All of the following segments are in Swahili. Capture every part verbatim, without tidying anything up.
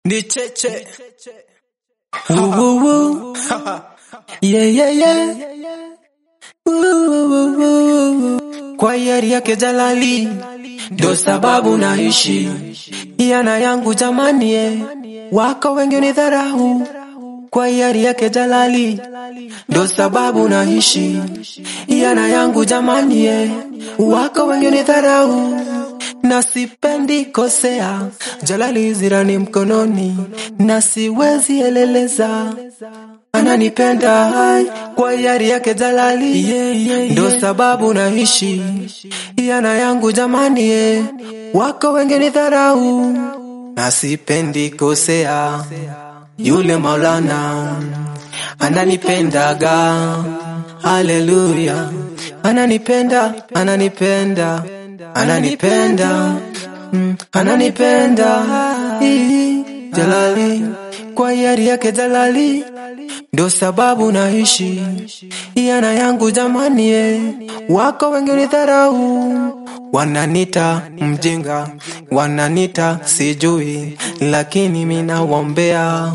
Ni cheche. Woo woo woo. Yeah yeah yeah. Woo woo woo. Kwa yari yake Jalali ndo sababu naishi. Yana yangu jamani ye. Wako wengi ni dharau. Kwa yari yake Jalali ndo sababu naishi. Yana yangu jamani ye. Wako wengi ni dharau. Na sipendi kosea, Jalali zirani mkononi, na siwezi eleleza. Ananipenda hai, kwa yari yake Jalali, yeah, yeah, ndo yeah. Sababu naishi, yana yangu jamani ye. Wako wengi ni dharau, na sipendi kosea, yule Maulana ananipendaga. Haleluya. Ananipenda, ananipenda Ananipenda, mm, ananipenda Ii, Jalali, kwa yari yake Jalali ndo sababu naishi. Yana yangu jamani ye. Wako wengi ni dharau, wananita mjinga, wananita sijui, lakini mina waombea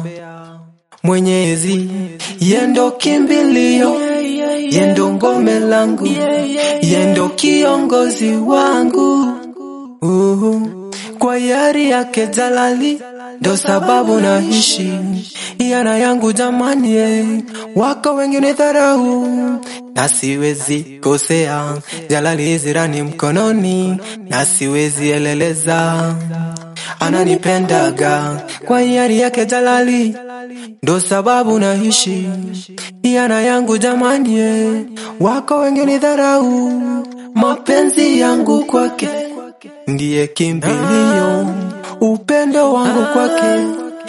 Mwenyezi yendo kimbilio, yendo ngome langu, yendo kiongozi wangu. Uhu. Kwa yari yake Jalali ndo sababu naishi. Yana yangu jamani ye. Wako wengi ni dharau, na siwezi kosea, Jalali zirani mkononi, na siwezi eleleza. Ananipendaga, kwa yari yake Jalali ndo sababu naishi. Yana yangu jamani ye. Wako wengi ni dharau, mapenzi yangu kwake ndiye kimbilio, upendo wangu kwake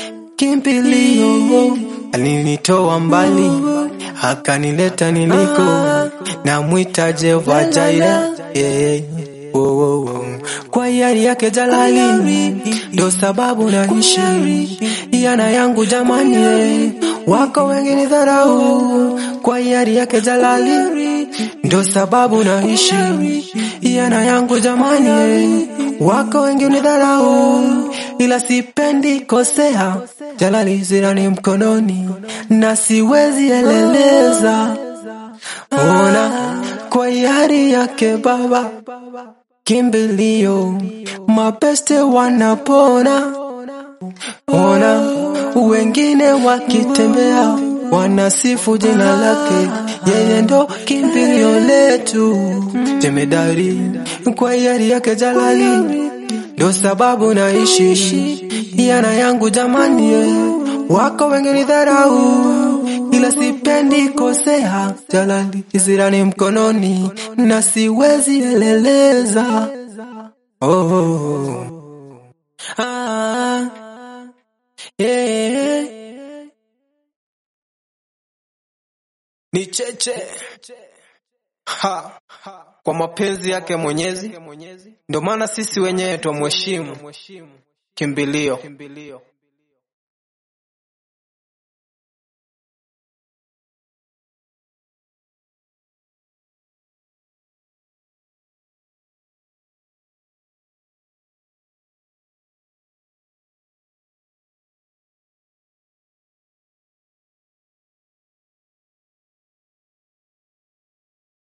kimbilio. Alinitoa mbali akanileta niliko, na mwita Jehova Jireh, yeah. Oh, oh, oh. Kwa yari yake Jalali ndo sababu naishi. Yana yangu jamani ye. Wako wengi ni dharau, kwa yari yake Jalali ndo sababu naishi. Yana yangu jamani ye. Wako wengi ni dharau, ila sipendi kosea, Jalali zirani mkononi, na siwezi eleleza. Ona kwa yari yake Baba kimbilio, mapeste wanapona. Ona wengine wakitembea, wanasifu jina lake, yeye ndo kimbilio letu. Jemedari, kwa yari yake Jalali ndo sababu naishi. Yana yangu jamani ye. Wako wengi ni dharau, ila sipendi kosea, Jalali zirani mkononi, na siwezi eleleza. Oh, oh, oh. Ah, yeah. Ni cheche. Ha. Kwa mapenzi yake Mwenyezi, ndo maana sisi wenyewe twamheshimu. Kimbilio.